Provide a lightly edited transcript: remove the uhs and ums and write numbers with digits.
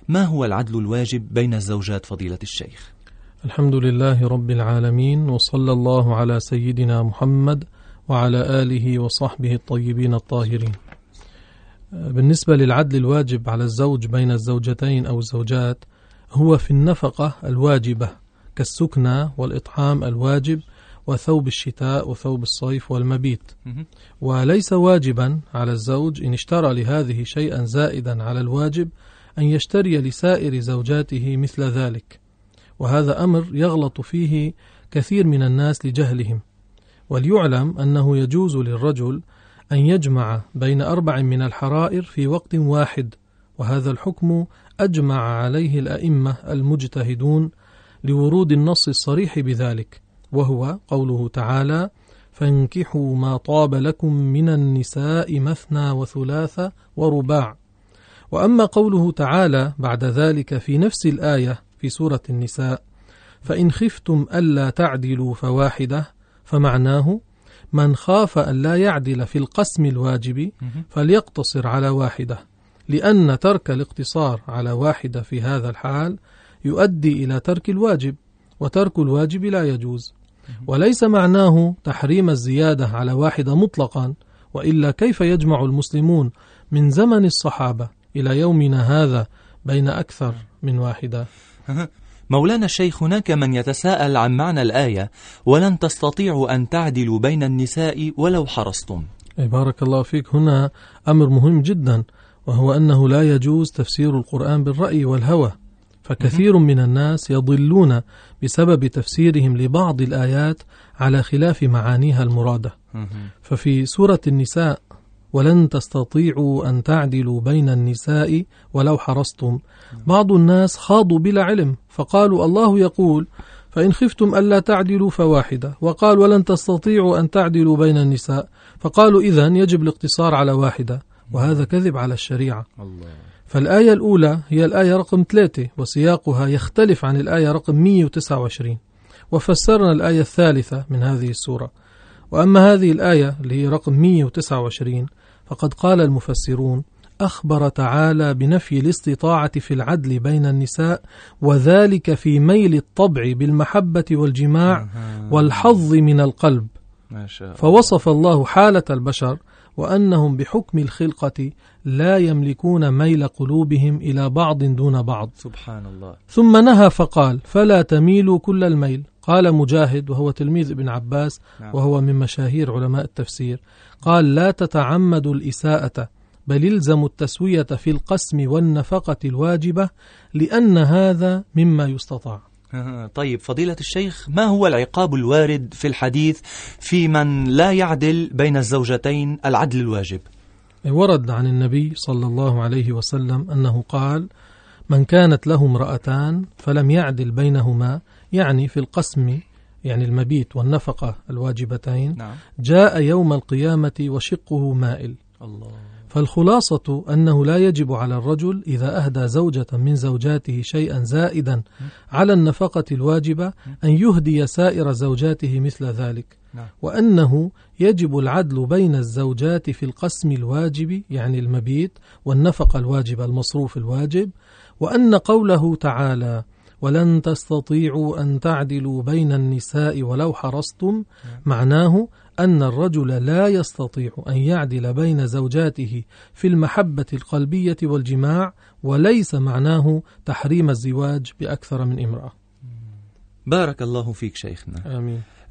ما هو العدل الواجب بين الزوجات فضيلة الشيخ؟ الحمد لله رب العالمين، وصلى الله على سيدنا محمد وعلى آله وصحبه الطيبين الطاهرين. بالنسبة للعدل الواجب على الزوج بين الزوجتين أو الزوجات، هو في النفقة الواجبة كالسكنى والإطعام الواجب وثوب الشتاء وثوب الصيف والمبيت، وليس واجبا على الزوج إن اشترى لهذه شيئا زائدا على الواجب أن يشتري لسائر زوجاته مثل ذلك، وهذا أمر يغلط فيه كثير من الناس لجهلهم. وليعلم أنه يجوز للرجل أن يجمع بين 4 من الحرائر في وقت واحد، وهذا الحكم أجمع عليه الأئمة المجتهدون لورود النص الصريح بذلك، وهو قوله تعالى: فانكحوا ما طاب لكم من النساء مثنى وثلاث ورباع. وأما قوله تعالى بعد ذلك في نفس الآية في سورة النساء: فإن خفتم ألا تعدلوا فواحدة، فمعناه من خاف أن لا يعدل في القسم الواجب فليقتصر على واحدة، لأن ترك الاقتصار على واحدة في هذا الحال يؤدي إلى ترك الواجب، وترك الواجب لا يجوز. وليس معناه تحريم الزيادة على واحدة مطلقا، وإلا كيف يجمع المسلمون من زمن الصحابة إلى يومنا هذا بين أكثر من واحدة؟ مولانا الشيخ، هناك من يتساءل عن معنى الآية: ولن تستطيعوا أن تعدلوا بين النساء ولو حرصتم. بارك الله فيك. هنا أمر مهم جدا، وهو أنه لا يجوز تفسير القرآن بالرأي والهوى، فكثير من الناس يضلون بسبب تفسيرهم لبعض الآيات على خلاف معانيها المرادة. ففي سورة النساء: ولن تستطيعوا أن تعدلوا بين النساء ولو حرصتم، بعض الناس خاضوا بلا علم فقالوا الله يقول: فإن خفتم ألا تعدلوا فواحدة، وقال: ولن تستطيعوا أن تعدلوا بين النساء، فقالوا إذن يجب الاقتصار على واحدة، وهذا كذب على الشريعة. فالآية الأولى هي الآية رقم 3، وسياقها يختلف عن الآية رقم 129، وفسرنا الآية الثالثة من هذه السورة. وأما هذه الآية اللي هي رقم 129 فقد قال المفسرون: أخبر تعالى بنفي الاستطاعة في العدل بين النساء، وذلك في ميل الطبع بالمحبة والجماع والحظ من القلب، فوصف الله حالة البشر وأنهم بحكم الخلقة لا يملكون ميل قلوبهم إلى بعض دون بعض. سبحان الله. ثم نهى فقال: فلا تميلوا كل الميل. قال مجاهد وهو تلميذ ابن عباس وهو من مشاهير علماء التفسير، قال: لا تتعمدوا الإساءة، بل الزموا التسوية في القسم والنفقة الواجبة، لأن هذا مما يستطاع. طيب فضيلة الشيخ، ما هو العقاب الوارد في الحديث في من لا يعدل بين الزوجتين العدل الواجب؟ ورد عن النبي صلى الله عليه وسلم أنه قال: من كانت له امرأتان فلم يعدل بينهما، يعني في القسم، يعني المبيت والنفقة الواجبتين، جاء يوم القيامة وشقه مائل. الله. فالخلاصة أنه لا يجب على الرجل إذا أهدى زوجة من زوجاته شيئا زائدا على النفقة الواجبة أن يهدي سائر زوجاته مثل ذلك، وأنه يجب العدل بين الزوجات في القسم الواجب، يعني المبيت والنفقة الواجبة المصروف الواجب، وأن قوله تعالى: ولن تستطيعوا أن تعدلوا بين النساء ولو حرصتم، معناه أن الرجل لا يستطيع أن يعدل بين زوجاته في المحبة القلبية والجماع، وليس معناه تحريم الزواج بأكثر من امرأة. بارك الله فيك شيخنا. آمين.